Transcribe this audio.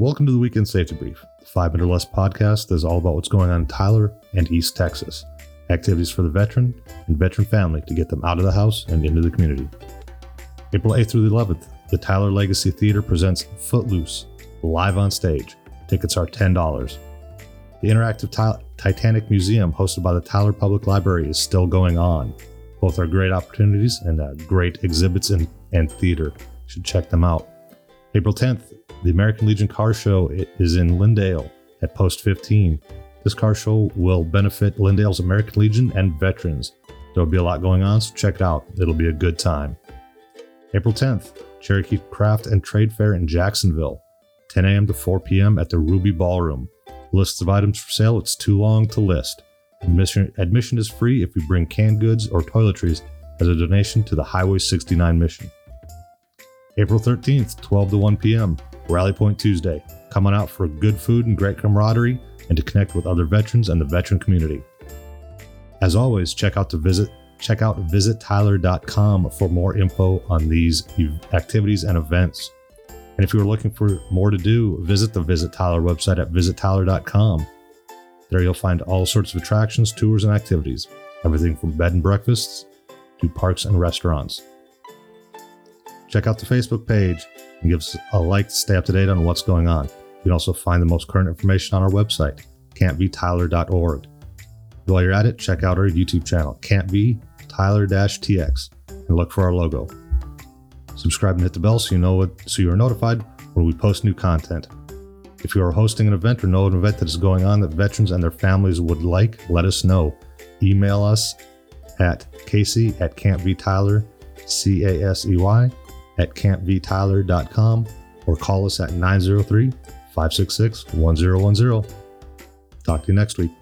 Welcome to the Weekend Safety Brief, the 5 Minute or Less podcast that is all about what's going on in Tyler and East Texas. Activities for the veteran and veteran family to get them out of the house and into the community. April 8th through the 11th, the Tyler Legacy Theater presents Footloose, live on stage. Tickets are $10. The Interactive Titanic Museum, hosted by the Tyler Public Library, is still going on. Both are great opportunities and great exhibits and theater. You should check them out. April 10th, the American Legion Car Show is in Lindale at Post 15. This car show will benefit Lindale's American Legion and veterans. There'll be a lot going on, so check it out. It'll be a good time. April 10th, Cherokee Craft and Trade Fair in Jacksonville, 10 a.m. to 4 p.m. at the Ruby Ballroom. Lists of items for sale, it's too long to list. Admission is free if you bring canned goods or toiletries as a donation to the Highway 69 mission. April 13th, 12 to 1 p.m., Rally Point Tuesday. Come on out for good food and great camaraderie and to connect with other veterans and the veteran community. As always, check out visittyler.com for more info on these activities and events. And if you are looking for more to do, visit the Visit Tyler website at visittyler.com. There you'll find all sorts of attractions, tours, and activities. Everything from bed and breakfasts to parks and restaurants. Check out the Facebook page and give us a like to stay up to date on what's going on. You can also find the most current information on our website, can'tbetyler.org. While you're at it, check out our YouTube channel, Can't Be Tyler-TX, and look for our logo. Subscribe and hit the bell so you're notified when we post new content. If you are hosting an event or know an event that is going on that veterans and their families would like, let us know. Email us at casey@can'tbetyler, CASEY, @can'tbetyler.com, or call us at 903-566-1010. Talk to you next week.